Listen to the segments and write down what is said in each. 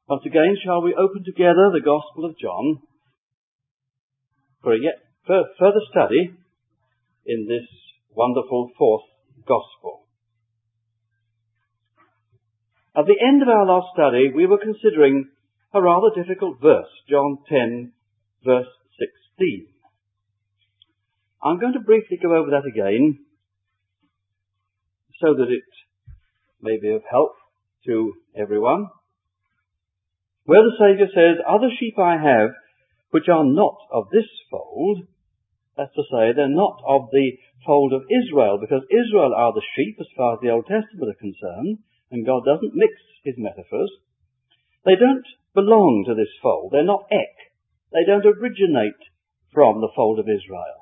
Once again, shall we open together the Gospel of John for a yet further study in this wonderful fourth Gospel. At the end of our last study, we were considering a rather difficult verse, John 10, verse 16. I'm going to briefly go over that again so that it may be of help to everyone. Where the Saviour says, "Other sheep I have, which are not of this fold," that's to say, they're not of the fold of Israel, because Israel are the sheep as far as the Old Testament are concerned, and God doesn't mix his metaphors. They don't belong to this fold. They're not ek. They don't originate from the fold of Israel.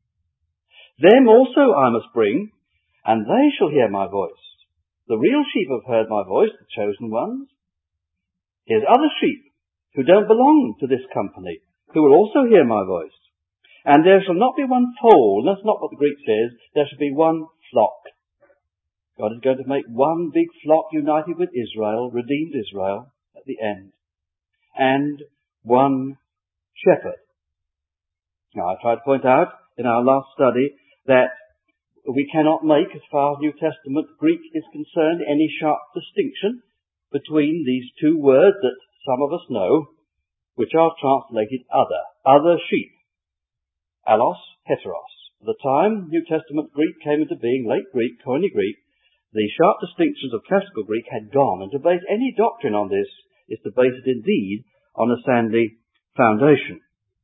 "Them also I must bring, and they shall hear my voice. The real sheep have heard my voice, the chosen ones. Here's other sheep who don't belong to this company, who will also hear my voice. And there shall not be one fold," that's not what the Greek says, "there shall be one flock." God is going to make one big flock united with Israel, redeemed Israel, at the end. And one shepherd. Now, I tried to point out in our last study that we cannot make, as far as New Testament Greek is concerned, any sharp distinction between these two words that some of us know, which are translated other sheep. Allos, heteros. At the time New Testament Greek came into being, late Greek, Koine Greek, the sharp distinctions of classical Greek had gone, and to base any doctrine on this is to base it indeed on a sandy foundation.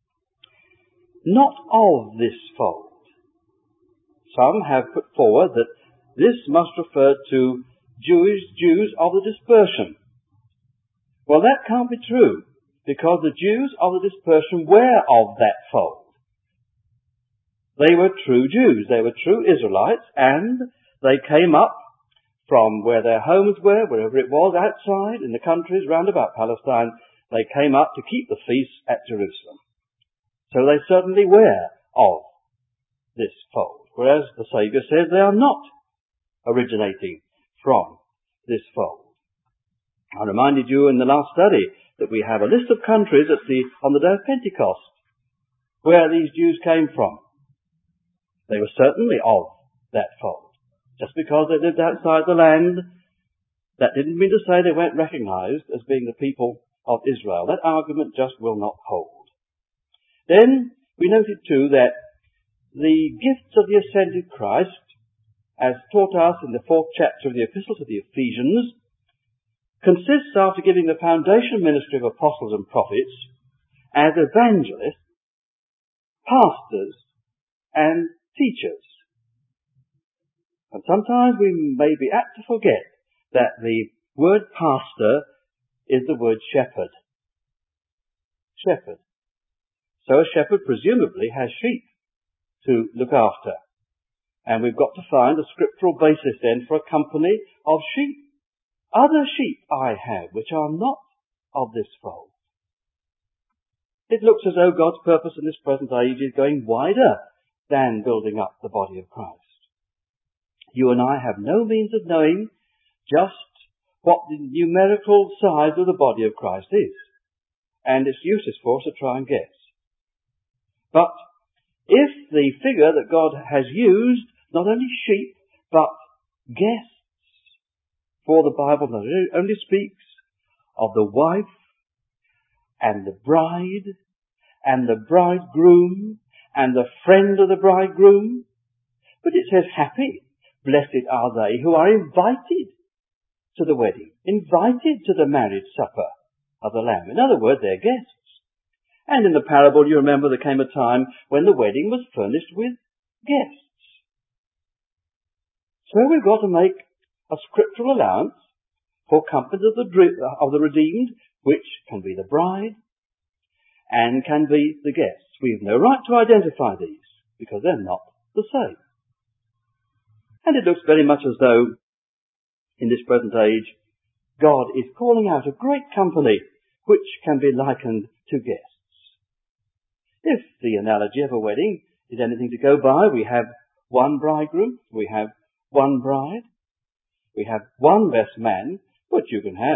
Not of this fold. Some have put forward that this must refer to Jews of the dispersion. Well, that can't be true, because the Jews of the dispersion were of that fold. They were true Jews, they were true Israelites, and they came up from where their homes were, wherever it was, outside, in the countries round about Palestine. They came up to keep the feast at Jerusalem. So they certainly were of this fold, whereas the Saviour says they are not originating from this fold. I reminded you in the last study that we have a list of countries on the day of Pentecost where these Jews came from. They were certainly of that fold. Just because they lived outside the land, that didn't mean to say they weren't recognised as being the people of Israel. That argument just will not hold. Then we noted too that the gifts of the ascended Christ, as taught us in the 4th chapter of the Epistle to the Ephesians, consists, after giving the foundation ministry of apostles and prophets, as evangelists, pastors, and teachers. And sometimes we may be apt to forget that the word pastor is the word shepherd. Shepherd. So a shepherd presumably has sheep to look after. And we've got to find a scriptural basis then for a company of sheep. "Other sheep I have, which are not of this fold." It looks as though God's purpose in this present age is going wider than building up the body of Christ. You and I have no means of knowing just what the numerical size of the body of Christ is. And it's useless for us to try and guess. But if the figure that God has used, not only sheep, but guests, for the Bible not only speaks of the wife and the bride and the bridegroom and the friend of the bridegroom, but it says, "Happy, blessed are they who are invited to the wedding, invited to the marriage supper of the Lamb." In other words, they're guests. And in the parable, you remember, there came a time when the wedding was furnished with guests. So we've got to make a scriptural allowance for companies of the redeemed, which can be the bride and can be the guests. We've no right to identify these, because they're not the same. And it looks very much as though, in this present age, God is calling out a great company which can be likened to guests. If the analogy of a wedding is anything to go by, we have one bridegroom, we have one bride, we have one best man, but you can have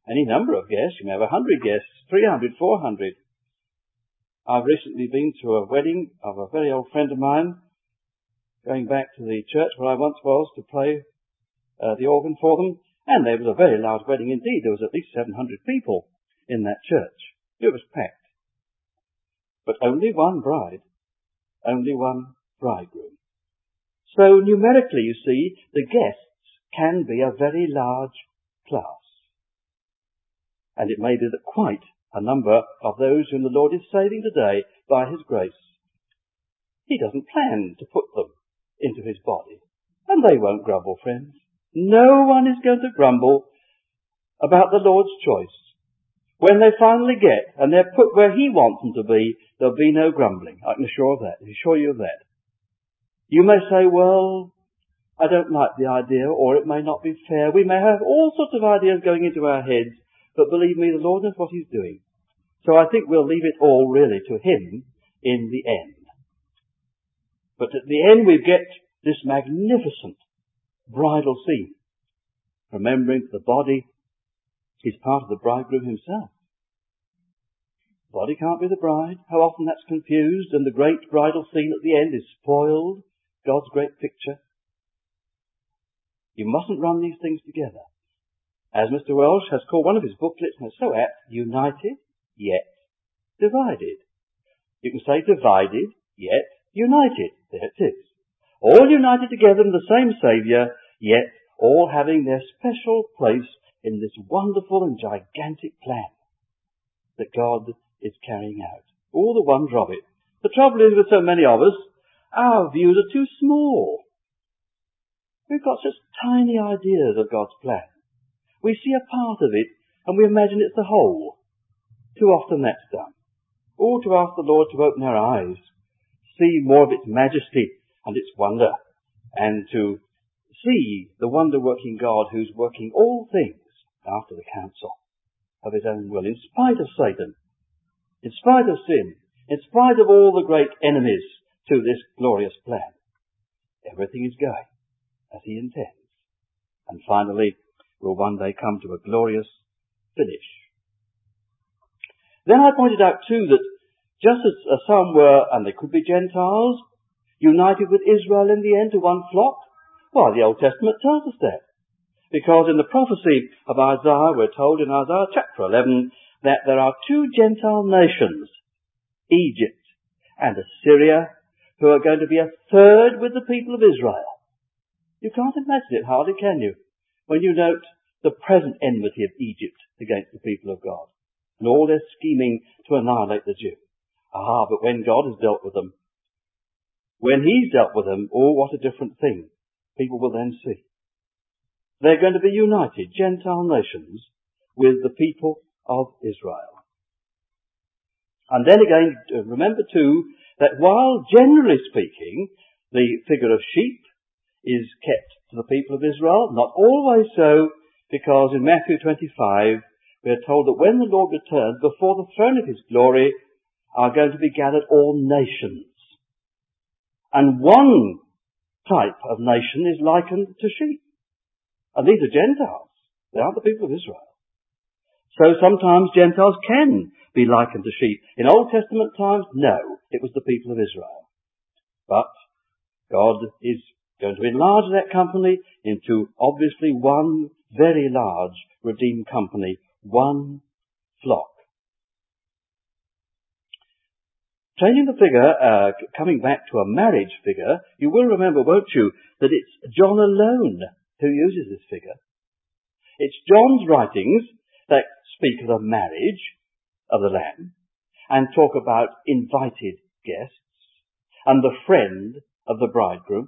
any number of guests. You may have 100 guests, 300, 400. I've recently been to a wedding of a very old friend of mine, going back to the church where I once was to play the organ for them, and there was a very large wedding indeed. There was at least 700 people in that church. It was packed. But only one bride, only one bridegroom. So numerically, you see, the guests can be a very large class. And it may be that quite a number of those whom the Lord is saving today by His grace, He doesn't plan to put them into His body. And they won't grumble, friends. No one is going to grumble about the Lord's choice. When they finally get and they're put where He wants them to be, there'll be no grumbling. I can assure you of that. You may say, well, I don't like the idea, or it may not be fair. We may have all sorts of ideas going into our heads, but believe me, the Lord knows what He's doing. So I think we'll leave it all really to Him in the end. But at the end we get this magnificent bridal scene, remembering the body is part of the bridegroom himself. The body can't be the bride. How often that's confused, and the great bridal scene at the end is spoiled, God's great picture. You mustn't run these things together. As Mr. Welsh has called one of his booklets, and it's so apt, united, yet divided. You can say divided, yet united. There it is. All united together in the same Saviour, yet all having their special place in this wonderful and gigantic plan that God is carrying out. All the wonder of it. The trouble is with so many of us, our views are too small. We've got such tiny ideas of God's plan. We see a part of it and we imagine it's the whole. Too often that's done. Or to ask the Lord to open our eyes, see more of its majesty and its wonder, and to see the wonder-working God who's working all things after the counsel of His own will, in spite of Satan, in spite of sin, in spite of all the great enemies to this glorious plan. Everything is going as He intends. And finally, will one day come to a glorious finish. Then I pointed out too that just as some were, and they could be Gentiles, united with Israel in the end to one flock, why, the Old Testament tells us that. Because in the prophecy of Isaiah, we're told in Isaiah chapter 11 that there are two Gentile nations, Egypt and Assyria, who are going to be a third with the people of Israel. You can't imagine it hardly, can you? When you note the present enmity of Egypt against the people of God, and all their scheming to annihilate the Jew. But when God has dealt with them, when He's dealt with them, oh, what a different thing people will then see. They're going to be united, Gentile nations, with the people of Israel. And then again, remember too, that while generally speaking, the figure of sheep is kept to the people of Israel, not always so, because in Matthew 25, we are told that when the Lord returns, before the throne of His glory are going to be gathered all nations. And one type of nation is likened to sheep. And these are Gentiles. They aren't the people of Israel. So sometimes Gentiles can be likened to sheep. In Old Testament times, no, it was the people of Israel. But God is going to enlarge that company into obviously one very large redeemed company, one flock. Changing the figure, coming back to a marriage figure, you will remember, won't you, that it's John alone who uses this figure. It's John's writings that speak of the marriage of the Lamb and talk about invited guests and the friend of the bridegroom.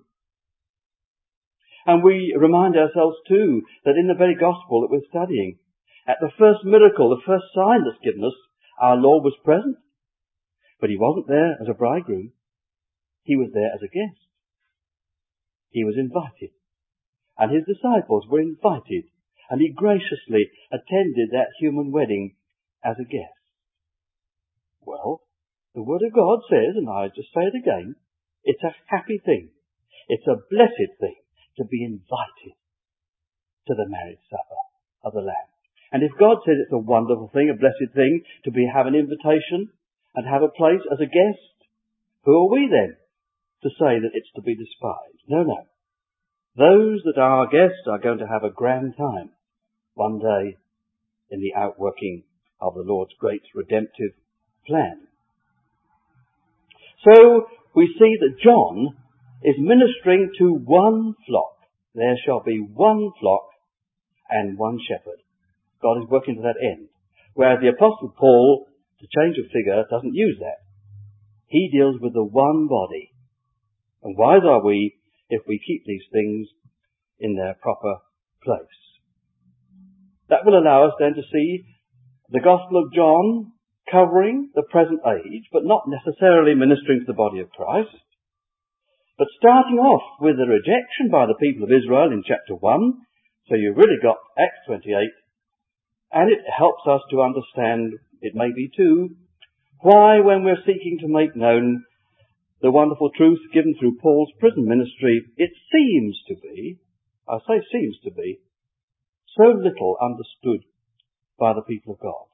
And we remind ourselves too that in the very gospel that we're studying, at the first miracle, the first sign that's given us, our Lord was present. But He wasn't there as a bridegroom. He was there as a guest. He was invited. And His disciples were invited. And He graciously attended that human wedding as a guest. Well, the Word of God says, and I just say it again, it's a happy thing. It's a blessed thing to be invited to the marriage supper of the Lamb. And if God says it's a wonderful thing, a blessed thing, to have an invitation and have a place as a guest, who are we then to say that it's to be despised? No, no. Those that are guests are going to have a grand time one day in the outworking of the Lord's great redemptive plan. So we see that John is ministering to one flock. There shall be one flock and one shepherd. God is working to that end. Whereas the Apostle Paul, to change of figure, doesn't use that. He deals with the one body. And wise are we if we keep these things in their proper place. That will allow us then to see the Gospel of John covering the present age, but not necessarily ministering to the body of Christ, but starting off with the rejection by the people of Israel in chapter 1. So you've really got Acts 28, and it helps us to understand, it may be too, why when we're seeking to make known the wonderful truth given through Paul's prison ministry, it seems to be, I say seems to be, so little understood by the people of God.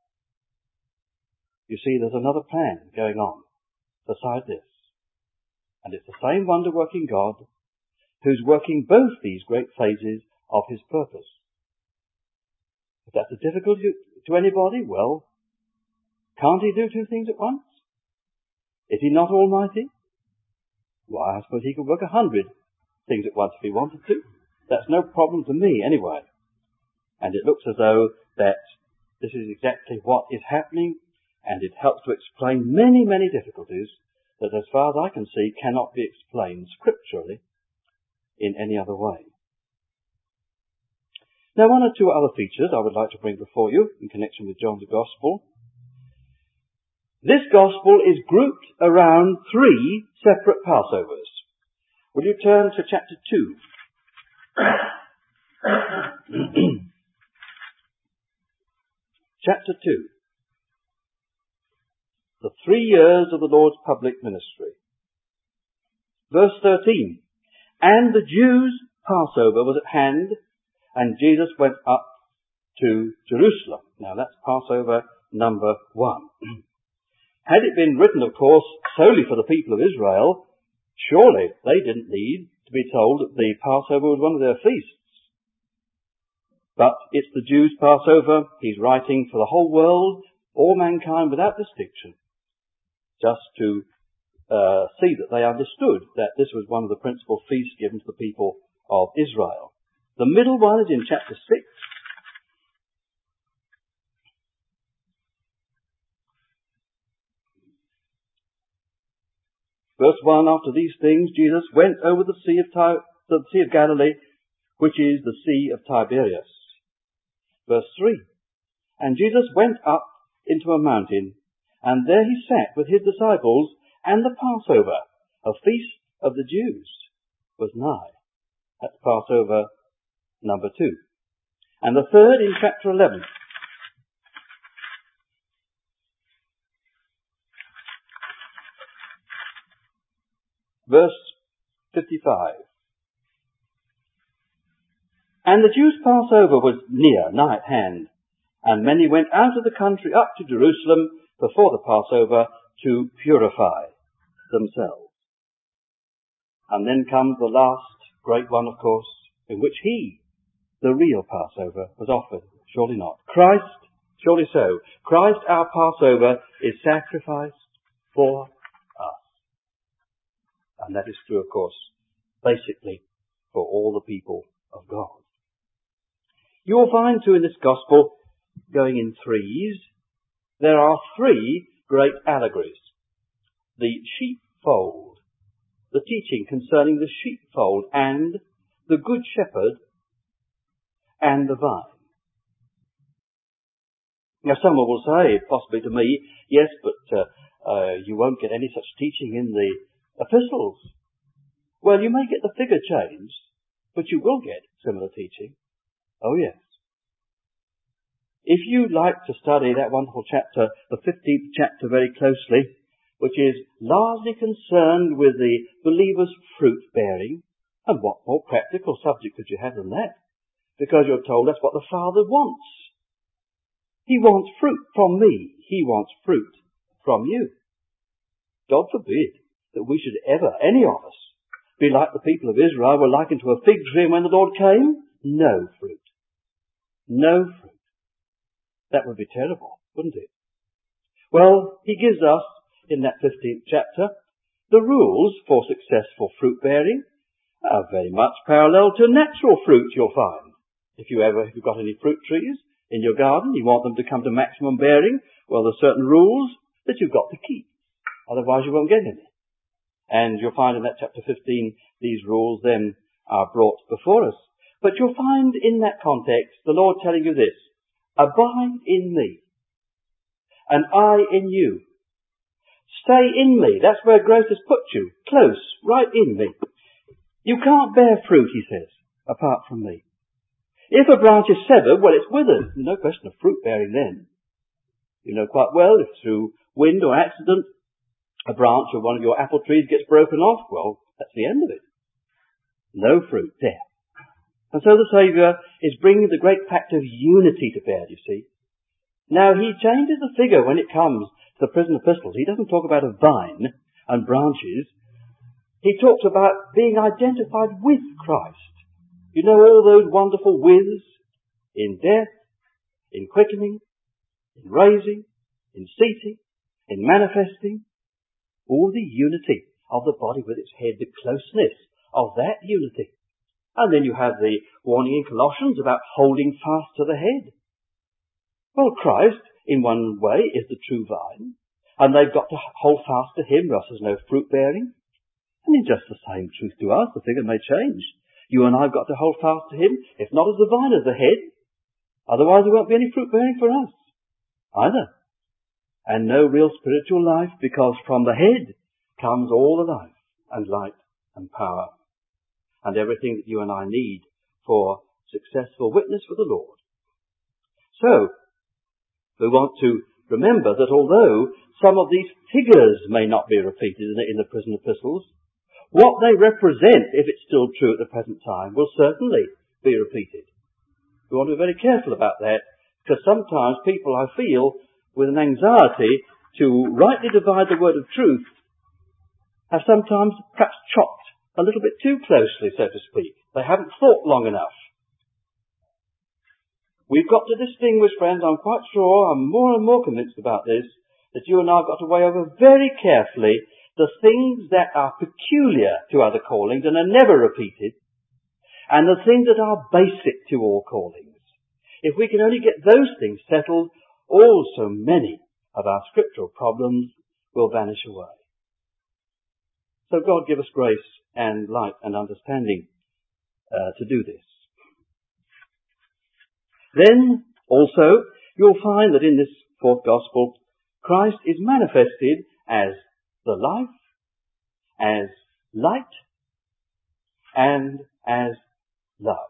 You see, there's another plan going on beside this. And it's the same wonder-working God who's working both these great phases of his purpose. If that's a difficulty to anybody, well, can't he do two things at once? Is he not almighty? Why, I suppose he could work 100 things at once if he wanted to. That's no problem to me anyway. And it looks as though that this is exactly what is happening, and it helps to explain many, many difficulties that, as far as I can see, cannot be explained scripturally in any other way. Now, one or two other features I would like to bring before you in connection with John's Gospel. This Gospel is grouped around 3 separate Passovers. Will you turn to chapter 2? Chapter 2. The 3 years of the Lord's public ministry. Verse 13. And the Jews' Passover was at hand, and Jesus went up to Jerusalem. Now that's Passover number 1. Had it been written, of course, solely for the people of Israel, surely they didn't need to be told that the Passover was one of their feasts. But it's the Jews' Passover. He's writing for the whole world, all mankind without distinction, just to see that they understood that this was one of the principal feasts given to the people of Israel. The middle one is in chapter 6. Verse 1, after these things, Jesus went over the Sea of Galilee, which is the Sea of Tiberias. Verse 3, and Jesus went up into a mountain, and there he sat with his disciples, and the Passover, a feast of the Jews, was nigh. That's Passover number 2. And the third in chapter 11. Verse 55. And the Jews' Passover was near, nigh at hand, and many went out of the country up to Jerusalem before the Passover to purify themselves. And then comes the last great one, of course, in which he, the real Passover, was offered. Surely not. Christ, surely so. Christ, our Passover, is sacrificed for us. And that is true, of course, basically for all the people of God. You will find, too, in this Gospel, going in threes, there are 3 great allegories. The sheepfold, the teaching concerning the sheepfold, and the good shepherd, and the vine. Now, someone will say, possibly to me, yes, but you won't get any such teaching in the epistles. Well, you may get the figure changed, but you will get similar teaching. Oh, yes. If you like to study that wonderful chapter, the 15th chapter, very closely, which is largely concerned with the believer's fruit bearing, and what more practical subject could you have than that? Because you're told that's what the Father wants He wants fruit from me. He wants fruit from you. God forbid that we should ever, any of us, be like the people of Israel were likened to a fig tree, and when the Lord came, no fruit. No fruit. That would be terrible, wouldn't it? Well, he gives us, in that 15th chapter, the rules for successful fruit bearing are very much parallel to natural fruit, you'll find. If you've got any fruit trees in your garden, you want them to come to maximum bearing, well, there's certain rules that you've got to keep. Otherwise you won't get any. And you'll find in that chapter 15, these rules then are brought before us. But you'll find in that context, the Lord telling you this: abide in me, and I in you. Stay in me. That's where growth has put you. Close, right in me. You can't bear fruit, he says, apart from me. If a branch is severed, well, it's withered. There's no question of fruit bearing then. You know quite well if through wind or accident a branch of one of your apple trees gets broken off, well, that's the end of it. No fruit there. And so the Saviour is bringing the great fact of unity to bear, you see. Now, he changes the figure when it comes to the prison epistles. He doesn't talk about a vine and branches. He talks about being identified with Christ. You know all those wonderful withs in death, in quickening, in raising, in seating, in manifesting. All the unity of the body with its head, the closeness of that unity. And then you have the warning in Colossians about holding fast to the head. Well, Christ, in one way, is the true vine, and they've got to hold fast to him, or else there's no fruit bearing. And in just the same truth to us, the figure may change. You and I have got to hold fast to him, if not as the vine, as the head. Otherwise there won't be any fruit bearing for us either. And no real spiritual life, because from the head comes all the life and light and power and everything that you and I need for successful witness for the Lord. So, we want to remember that although some of these figures may not be repeated in the prison epistles, what they represent, if it's still true at the present time, will certainly be repeated. We want to be very careful about that, because sometimes people, I feel, with an anxiety to rightly divide the word of truth, have sometimes perhaps chopped a little bit too closely, so to speak. They haven't thought long enough. We've got to distinguish, friends, I'm quite sure, I'm more and more convinced about this, that you and I have got to weigh over very carefully the things that are peculiar to other callings and are never repeated, and the things that are basic to all callings. If we can only get those things settled, so many of our scriptural problems will vanish away. So God give us grace and light and understanding to do this. Then, also, you'll find that in this fourth gospel, Christ is manifested as the life, as light, and as love.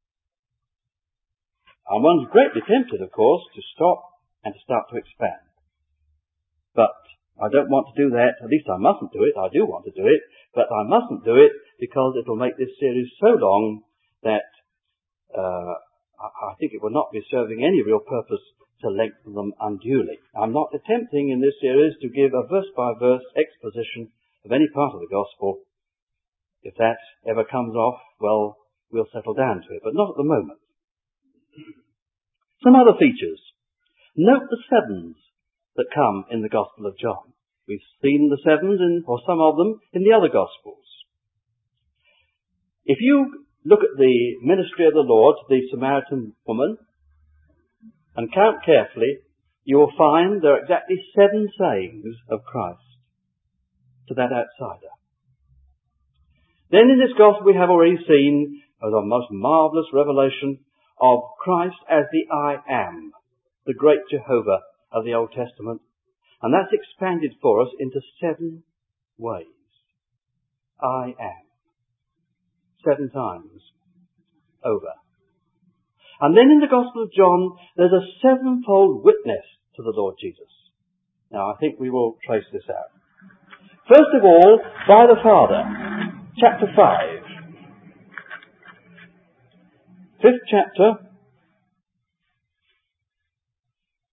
And one's greatly tempted, of course, to stop and to start to expand. But I don't want to do that. At least I mustn't do it. I do want to do it, but I mustn't do it because it'll make this series so long that I think it will not be serving any real purpose to lengthen them unduly. I'm not attempting in this series to give a verse-by-verse exposition of any part of the gospel. If that ever comes off, well, we'll settle down to it, but not at the moment. Some other features. Note the sevens that come in the Gospel of John. We've seen the sevens, or some of them, in the other Gospels. If you look at the ministry of the Lord to the Samaritan woman and count carefully, you will find there are exactly 7 sayings of Christ to that outsider. Then in this Gospel we have already seen the most marvellous revelation of Christ as the I Am, the great Jehovah of the Old Testament. And that's expanded for us into 7 ways. I am. 7 times over. And then in the Gospel of John, there's a 7-fold witness to the Lord Jesus. Now, I think we will trace this out. First of all, by the Father. Chapter 5. 5th chapter.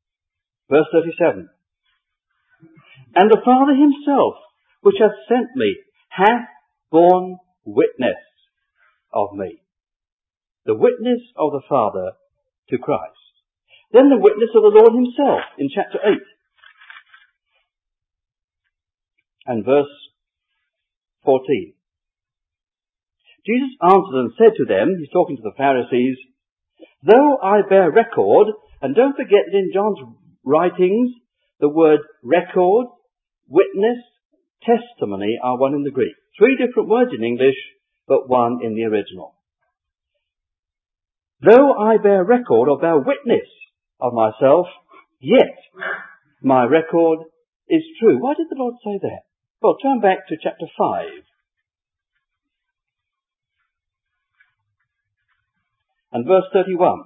Verse 37. And the Father himself, which hath sent me, hath borne witness of me. The witness of the Father to Christ. Then the witness of the Lord himself in chapter 8. And verse 14. Jesus answered and said to them, he's talking to the Pharisees, though I bear record, and don't forget that in John's writings, the word record, witness, testimony are one in the Greek. 3 different words in English, but one in the original. Though I bear record or bear witness of myself, yet my record is true. Why did the Lord say that? Well, turn back to chapter 5. And verse 31.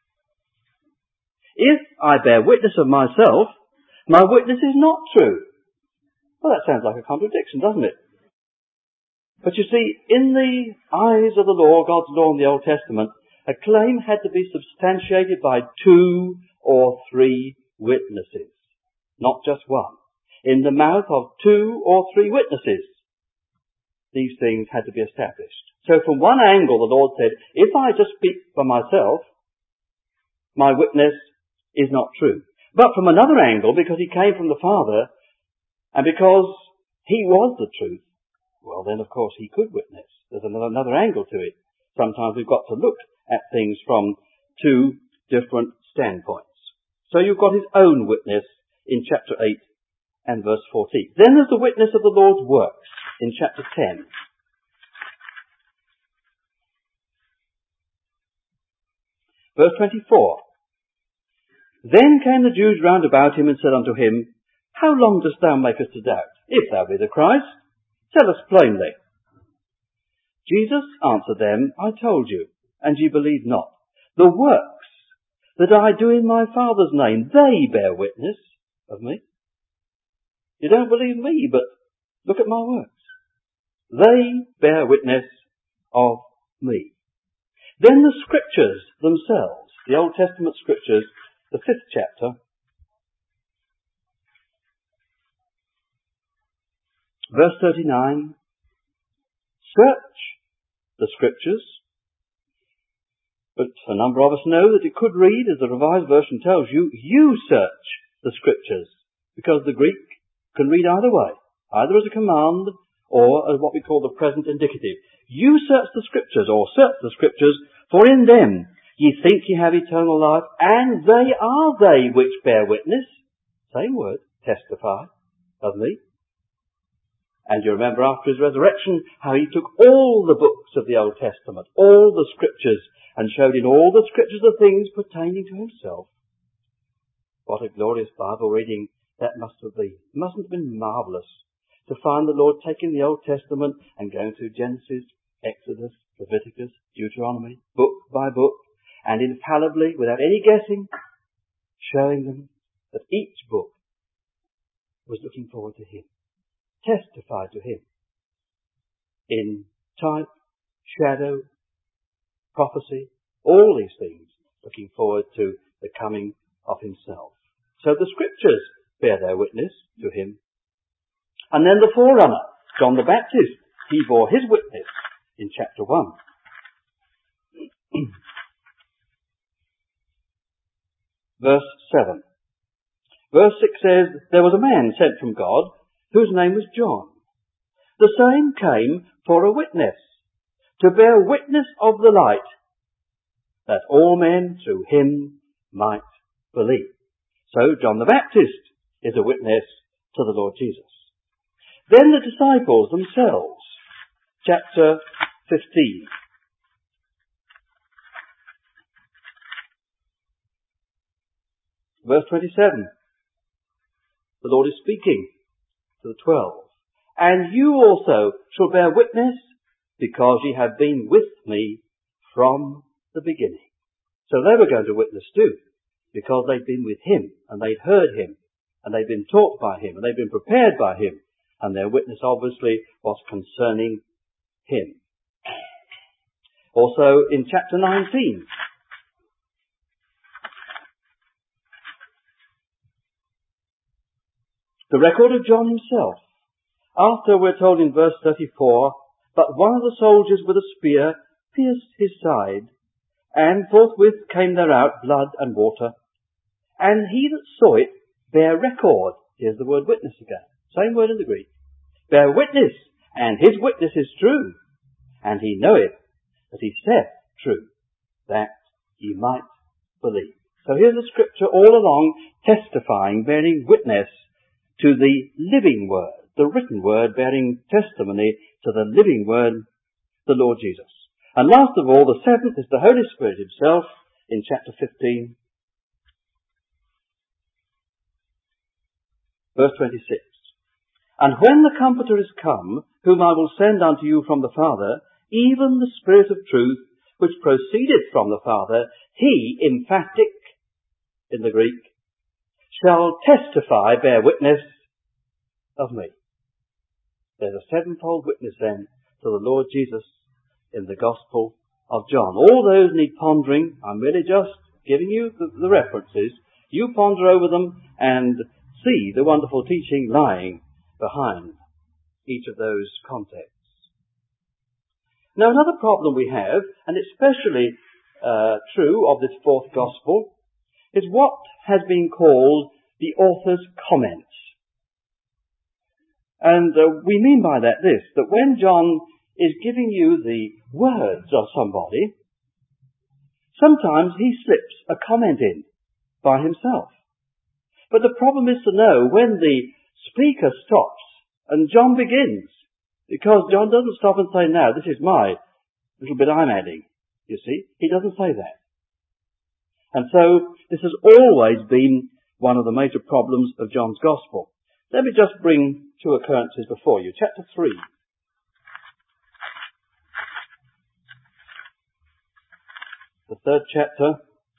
If I bear witness of myself, my witness is not true. Well, that sounds like a contradiction, doesn't it? But you see, in the eyes of the law, God's law in the Old Testament, a claim had to be substantiated by 2 or 3 witnesses, not just one. In the mouth of 2 or 3 witnesses, these things had to be established. So from one angle, the Lord said, if I just speak for myself, my witness is not true. But from another angle, because he came from the Father, and because he was the truth, well then of course he could witness. There's another angle to it. Sometimes we've got to look at things from 2 different standpoints. So you've got his own witness in chapter 8 and verse 14. Then there's the witness of the Lord's works in chapter 10. Verse 24. Then came the Jews round about him and said unto him, how long dost thou make us to doubt? If thou be the Christ, tell us plainly. Jesus answered them, I told you, and ye believe not. The works that I do in my Father's name, they bear witness of me. You don't believe me, but look at my works. They bear witness of me. Then the scriptures themselves, the Old Testament scriptures, the 5th chapter, verse 39, search the scriptures. But a number of us know that it could read, as the Revised Version tells you, you search the scriptures, because the Greek can read either way, either as a command or as what we call the present indicative. You search the scriptures, or search the scriptures, for in them ye think ye have eternal life, and they are they which bear witness, same word, testify, of me. And you remember after his resurrection how he took all the books of the Old Testament, all the scriptures, and showed in all the scriptures the things pertaining to himself. What a glorious Bible reading that must have been. It mustn't have been marvellous to find the Lord taking the Old Testament and going through Genesis, Exodus, Leviticus, Deuteronomy, book by book, and infallibly, without any guessing, showing them that each book was looking forward to him, testified to him in type, shadow, prophecy, all these things looking forward to the coming of himself. So the scriptures bear their witness to him. And then the forerunner, John the Baptist, he bore his witness in chapter 1. Verse 7. Verse 6 says, there was a man sent from God whose name was John. The same came for a witness, to bear witness of the light, that all men through him might believe. So John the Baptist is a witness to the Lord Jesus. Then the disciples themselves, chapter 15. Verse 27. The Lord is speaking to the 12. And you also shall bear witness, because ye have been with me from the beginning. So they were going to witness too, because they'd been with him, and they'd heard him, and they'd been taught by him, and they'd been prepared by him, and their witness obviously was concerning him. Also in chapter 19, The record of John himself. After, we're told in verse 34, but one of the soldiers with a spear pierced his side, and forthwith came there out blood and water. And he that saw it bare record. Here's the word witness again. Same word in the Greek. Bear witness, and his witness is true. And he knoweth that he saith true, that ye might believe. So here's the scripture all along testifying, bearing witness to the living word, the written word bearing testimony to the living word, the Lord Jesus. And last of all, the seventh is the Holy Spirit himself in chapter 15, verse 26. And when the Comforter is come, whom I will send unto you from the Father, even the Spirit of truth, which proceedeth from the Father, he, emphatic in the Greek, shall testify, bear witness of me. There's a sevenfold witness then to the Lord Jesus in the Gospel of John. All those need pondering. I'm really just giving you the references. You ponder over them and see the wonderful teaching lying behind each of those contexts. Now, another problem we have, and especially true of this fourth Gospel, is what has been called the author's comments. And we mean by that this, that when John is giving you the words of somebody, sometimes he slips a comment in by himself. But the problem is to know when the speaker stops and John begins, because John doesn't stop and say, now, this is my little bit I'm adding, you see. He doesn't say that. And so this has always been one of the major problems of John's Gospel. Let me just bring two occurrences before you. Chapter 3. The third chapter.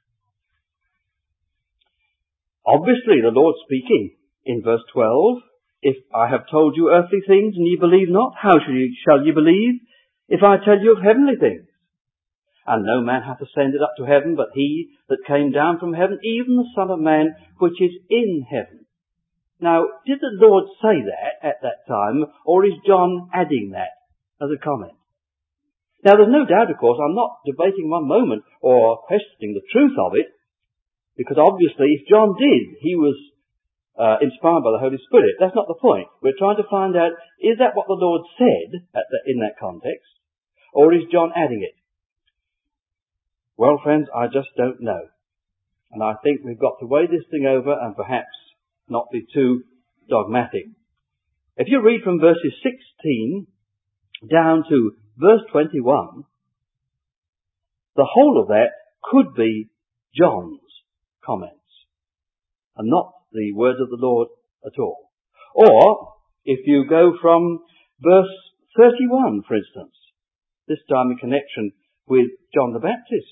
Obviously, the Lord speaking in verse 12, if I have told you earthly things and ye believe not, how shall ye believe if I tell you of heavenly things? And no man hath ascended up to heaven, but he that came down from heaven, even the Son of Man, which is in heaven. Now, did the Lord say that at that time, or is John adding that as a comment? Now, there's no doubt, of course, I'm not debating one moment or questioning the truth of it, because obviously, if John did, he was inspired by the Holy Spirit. That's not the point. We're trying to find out, is that what the Lord said in that context, or is John adding it? Well, friends, I just don't know. And I think we've got to weigh this thing over and perhaps not be too dogmatic. If you read from verses 16 down to verse 21, the whole of that could be John's comments and not the words of the Lord at all. Or, if you go from verse 31, for instance, this time in connection with John the Baptist.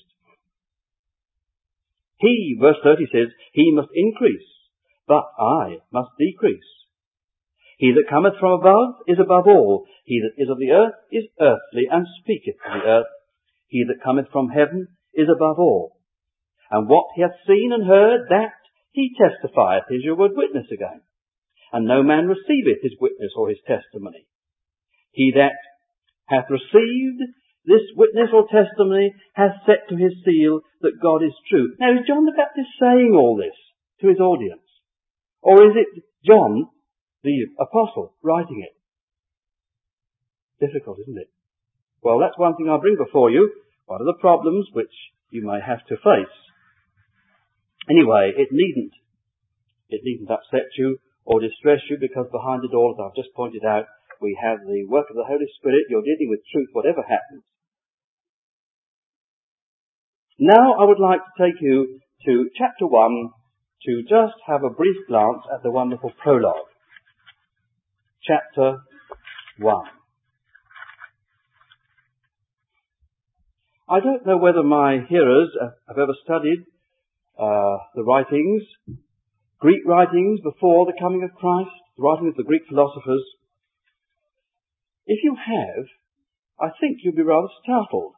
He, verse 30 says, he must increase, but I must decrease. He that cometh from above is above all. He that is of the earth is earthly, and speaketh of the earth. He that cometh from heaven is above all. And what he hath seen and heard, that he testifieth. Here's your word witness again. And no man receiveth his witness or his testimony. He that hath received this witness or testimony hath set to his seal that God is true. Now, is John the Baptist saying all this to his audience? Or is it John, the apostle, writing it? Difficult, isn't it? Well, that's one thing I'll bring before you. What are the problems which you may have to face? Anyway, it needn't upset you or distress you, because behind it all, as I've just pointed out, we have the work of the Holy Spirit. You're dealing with truth, whatever happens. Now I would like to take you to chapter 1 to just have a brief glance at the wonderful prologue. Chapter 1. I don't know whether my hearers have ever studied the writings, Greek writings before the coming of Christ, the writings of the Greek philosophers. If you have, I think you'll be rather startled,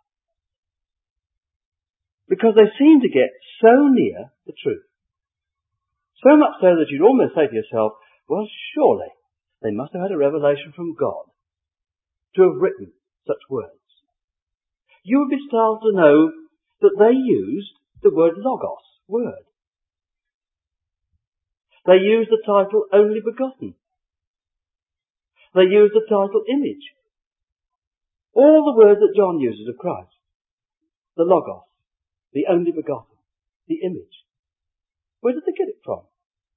because they seem to get so near the truth. So much so that you'd almost say to yourself, Well, surely they must have had a revelation from God to have written such words. You would be startled to know that they used the word logos, word. They used the title only begotten. They used the title image. All the words that John uses of Christ. The logos, the only begotten, the image. Where did they get it from?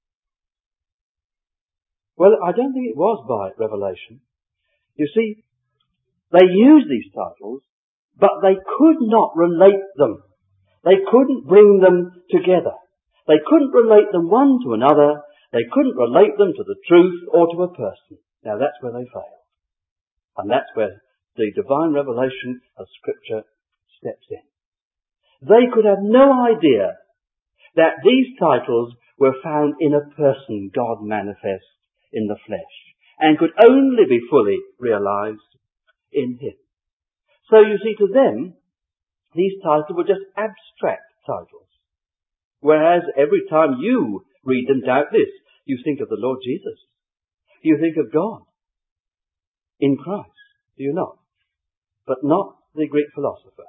Well, I don't think it was by revelation. You see, they used these titles, but they could not relate them. They couldn't bring them together. They couldn't relate them one to another. They couldn't relate them to the truth or to a person. Now that's where they failed. And that's where the divine revelation of Scripture steps in. They could have no idea that these titles were found in a person, God manifest in the flesh, and could only be fully realized in Him. So you see, to them, these titles were just abstract titles. Whereas every time you read them, doubtless, you think of the Lord Jesus. You think of God in Christ, do you not? But not the Greek philosopher.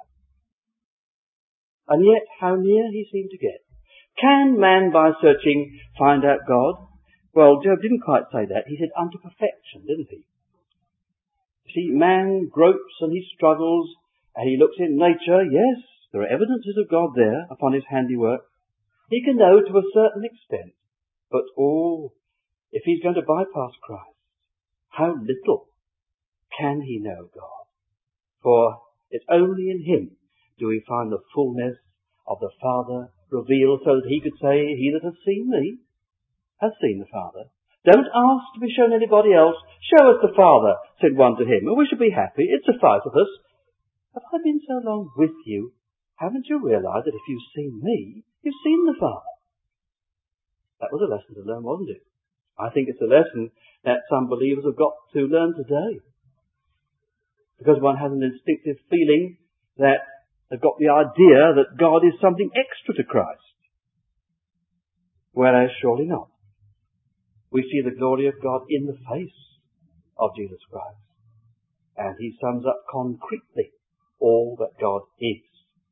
And yet, how near he seemed to get. Can man, by searching, find out God? Well, Job didn't quite say that. He said unto perfection, didn't he? See, man gropes and he struggles, and he looks in nature. Yes, there are evidences of God there upon his handiwork. He can know to a certain extent. But, if he's going to bypass Christ, how little can he know God? For it's only in Him do we find the fullness of the Father revealed, so that he could say, he that has seen me has seen the Father. Don't ask to be shown anybody else. Show us the Father, said one to him, and we shall be happy. It sufficeth us. Have I been so long with you? Haven't you realized that if you've seen me, you've seen the Father? That was a lesson to learn, wasn't it? I think it's a lesson that some believers have got to learn today. Because one has an instinctive feeling that they've got the idea that God is something extra to Christ. Whereas surely not. We see the glory of God in the face of Jesus Christ. And He sums up concretely all that God is.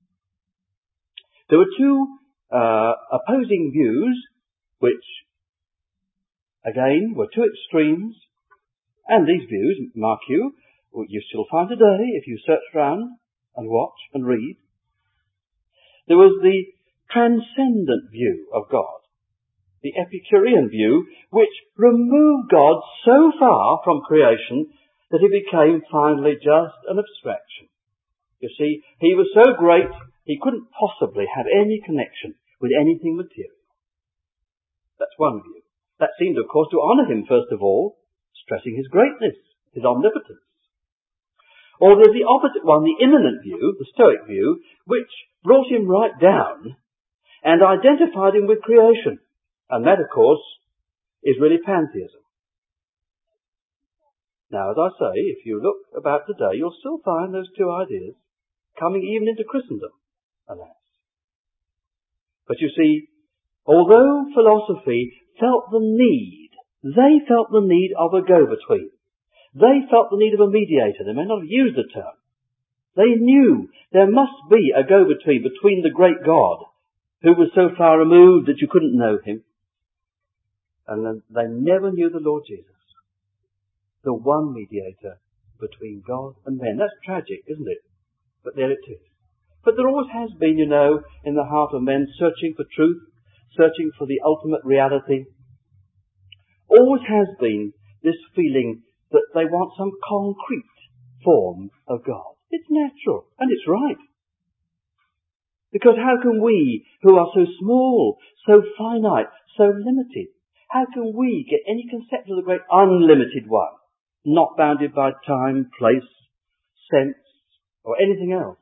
There were two opposing views, which, again, were two extremes. And these views, mark you still find today if you search round and watch and read. There was the transcendent view of God, the Epicurean view, which removed God so far from creation that He became finally just an abstraction. You see, He was so great, He couldn't possibly have any connection with anything material. That's one view. That seemed, of course, to honour Him, first of all, stressing His greatness, His omnipotence. Or there's the opposite one, the immanent view, the Stoic view, which brought Him right down and identified Him with creation. And that, of course, is really pantheism. Now, as I say, if you look about today, you'll still find those two ideas coming even into Christendom, alas. But you see, although philosophy felt the need, they felt the need of a go-between. They felt the need of a mediator. They may not have used the term. They knew there must be a go-between between the great God, who was so far removed that you couldn't know Him, and they never knew the Lord Jesus, the one mediator between God and men. That's tragic, isn't it? But there it is. But there always has been, you know, in the heart of men, searching for truth, searching for the ultimate reality. Always has been this feeling that they want some concrete form of God. It's natural, and it's right. Because how can we, who are so small, so finite, so limited, how can we get any conception of the great unlimited one, not bounded by time, place, sense, or anything else?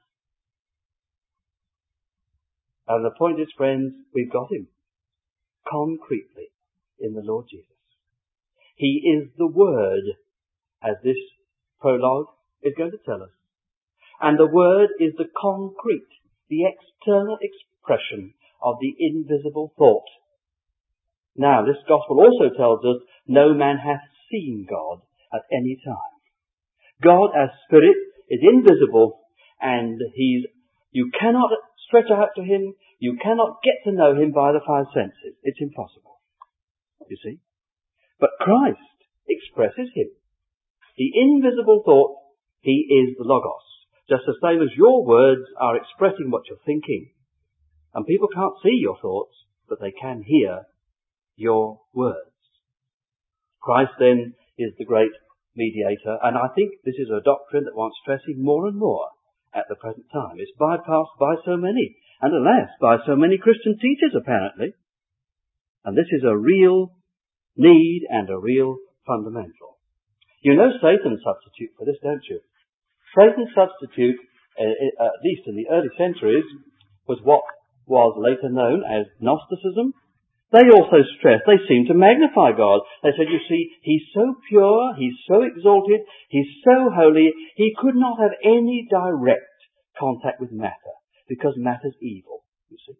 And the point is, friends, we've got Him concretely in the Lord Jesus. He is the Word, as this prologue is going to tell us. And the Word is the concrete, the external expression of the invisible thought. Now, this Gospel also tells us no man hath seen God at any time. God as Spirit is invisible, and you cannot stretch out to him, you cannot get to know him by the five senses. It's impossible. You see? But Christ expresses him. The invisible thought, he is the Logos. Just the same as your words are expressing what you're thinking. And people can't see your thoughts, but they can hear your words. Christ then is the great mediator, and I think this is a doctrine that wants stressing more and more at the present time. It's bypassed by so many, and alas, by so many Christian teachers apparently. And this is a real need and a real fundamental. You know Satan's substitute for this, don't you? Satan's substitute, at least in the early centuries, was what was later known as Gnosticism. They also stressed, they seemed to magnify God. They said, you see, he's so pure, he's so exalted, he's so holy, he could not have any direct contact with matter, because matter's evil, you see.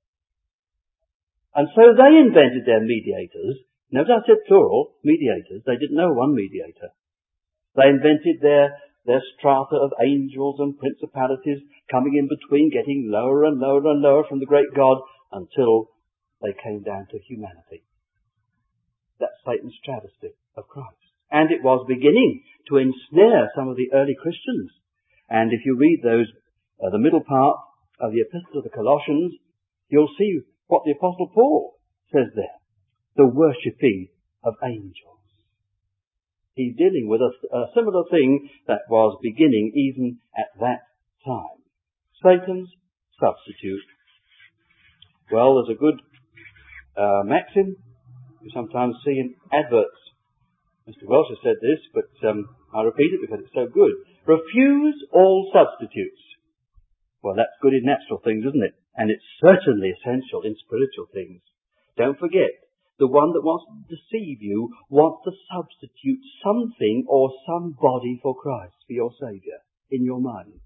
And so they invented their mediators. Notice I said plural, mediators. They didn't know one mediator. They invented their strata of angels and principalities coming in between, getting lower and lower and lower from the great God until they came down to humanity. That's Satan's travesty of Christ. And it was beginning to ensnare some of the early Christians. And if you read those, the middle part of the Epistle to the Colossians, you'll see what the Apostle Paul says there. The worshipping of angels. He's dealing with a similar thing that was beginning even at that time. Satan's substitute. Well, there's a good maxim you sometimes see in adverts. Mr. Welsh has said this, but I repeat it because it's so good. Refuse all substitutes. Well, that's good in natural things, isn't it? And it's certainly essential in spiritual things. Don't forget, the one that wants to deceive you wants to substitute something or somebody for Christ, for your Saviour, in your mind.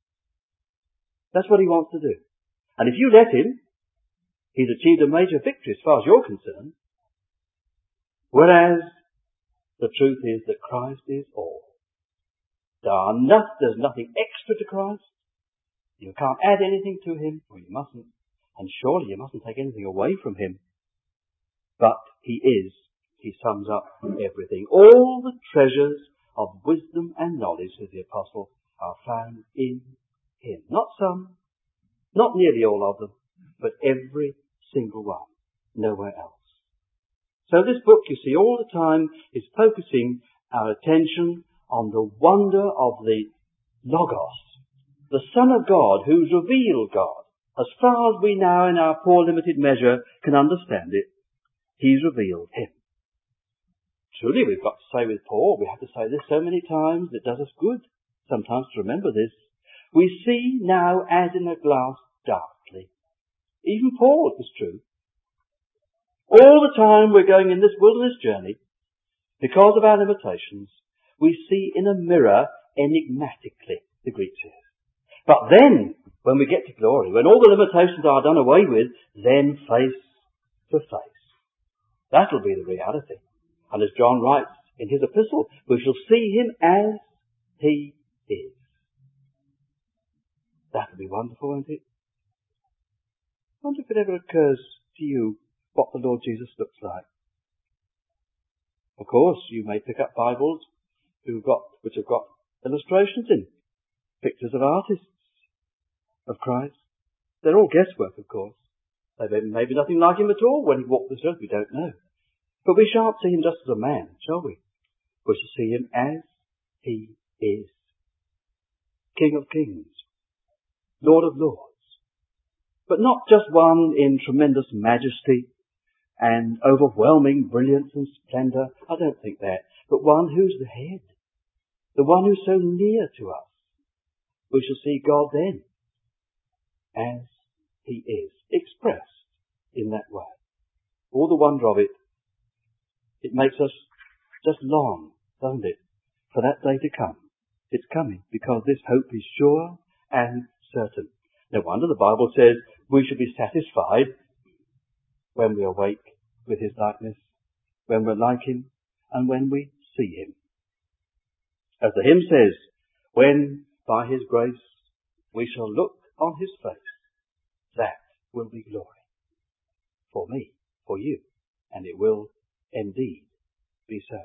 That's what he wants to do. And if you let him, he's achieved a major victory as far as you're concerned. Whereas the truth is that Christ is all. There's nothing extra to Christ. You can't add anything to him, or you mustn't. And surely you mustn't take anything away from him. But he sums up everything. All the treasures of wisdom and knowledge, says the Apostle, are found in him. Not some, not nearly all of them, but every single one. Nowhere else. So this book, you see, all the time is focusing our attention on the wonder of the Logos, the Son of God, who's revealed God. As far as we now, in our poor limited measure, can understand it, he's revealed him. Truly, we've got to say with Paul, we have to say this so many times, it does us good sometimes to remember this. We see now as in a glass darkly. Even Paul, it was true. All the time we're going in this wilderness journey, because of our limitations, we see in a mirror enigmatically, the Greek says. But then, when we get to glory, when all the limitations are done away with, then face to face. That'll be the reality. And as John writes in his epistle, we shall see him as he is. That'll be wonderful, won't it? I wonder if it ever occurs to you what the Lord Jesus looks like. Of course, you may pick up Bibles which have got illustrations in, pictures of artists of Christ. They're all guesswork, of course. There may be nothing like him at all when he walked this earth, we don't know. But we shan't see him just as a man, shall we? We shall see him as he is. King of kings, Lord of lords. But not just one in tremendous majesty and overwhelming brilliance and splendour. I don't think that. But one who's the head. The one who's so near to us. We shall see God then as he is, expressed in that way. All the wonder of it, it makes us just long, doesn't it, for that day to come. It's coming because this hope is sure and certain. No wonder the Bible says we should be satisfied when we awake with his likeness. when we're like him, and when we see him. As the hymn says, when by his grace we shall look on his face, that will be glory. For me, for you, and it will indeed be so.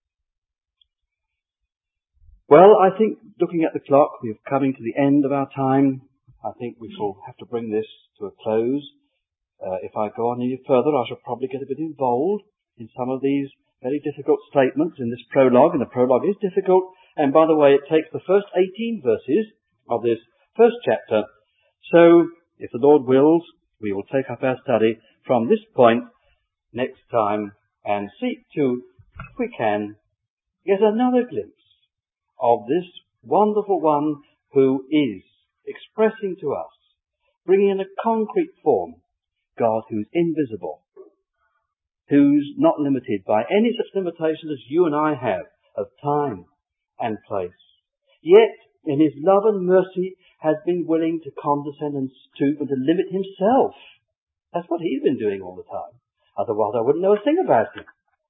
Well, I think looking at the clock, we're coming to the end of our time. I think we shall have to bring this to a close. If I go on any further, I shall probably get a bit involved in some of these very difficult statements in this prologue, and the prologue is difficult. And by the way, it takes the first 18 verses of this first chapter. So, if the Lord wills, we will take up our study from this point next time and seek to, if we can, get another glimpse of this wonderful one who is expressing to us, bringing in a concrete form, God who's invisible, who's not limited by any such limitations as you and I have of time and place. Yet, in his love and mercy, has been willing to condescend and stoop and to limit himself. That's what he's been doing all the time. Otherwise, I wouldn't know a thing about him.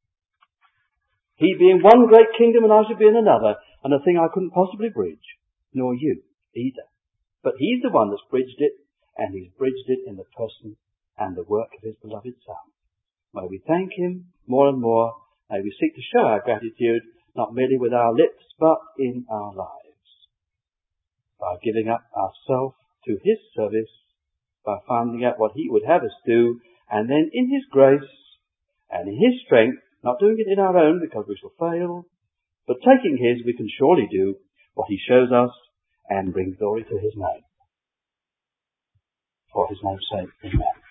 He being one great kingdom and I should be in another, and a thing I couldn't possibly bridge, nor you either. But he's the one that's bridged it, and he's bridged it in the person and the work of his beloved Son. May we thank him more and more. May we seek to show our gratitude, not merely with our lips, but in our lives. By giving up ourselves to his service, by finding out what he would have us do, and then in his grace and in his strength, not doing it in our own because we shall fail, but taking his, we can surely do what he shows us and bring glory to his name. For his name's sake, amen.